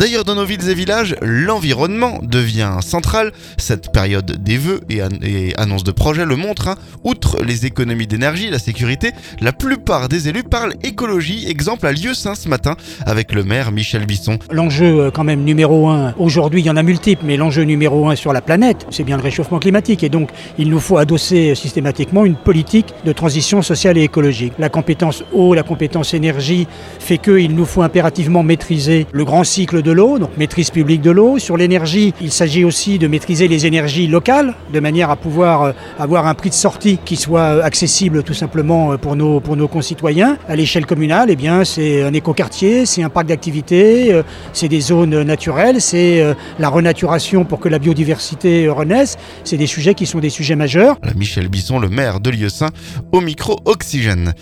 D'ailleurs, dans nos villes et villages, l'environnement devient central. Cette période des vœux et annonces de projets le montre. Outre les économies d'énergie, la sécurité, la plupart des élus parlent écologie. Exemple à Lieusaint ce matin avec le maire Michel Bisson. L'enjeu quand même numéro 1, aujourd'hui il y en a multiples, mais l'enjeu numéro 1 sur la planète, c'est bien le réchauffement climatique. Et donc il nous faut adosser systématiquement une politique de transition sociale et écologique. La compétence eau, la compétence énergie fait qu'il nous faut impérativement maîtriser le grand cycle de l'eau, donc maîtrise publique de l'eau. Sur l'énergie, il s'agit aussi de maîtriser les énergies locales, de manière à pouvoir avoir un prix de sortie qui soit accessible tout simplement pour nos concitoyens. À l'échelle communale, eh bien, c'est un écoquartier, c'est un parc d'activités, c'est des zones naturelles, c'est la renaturation pour que la biodiversité renaisse. C'est des sujets qui sont des sujets majeurs. Michel Bisson, le maire de Lieusaint, au micro Oxygène.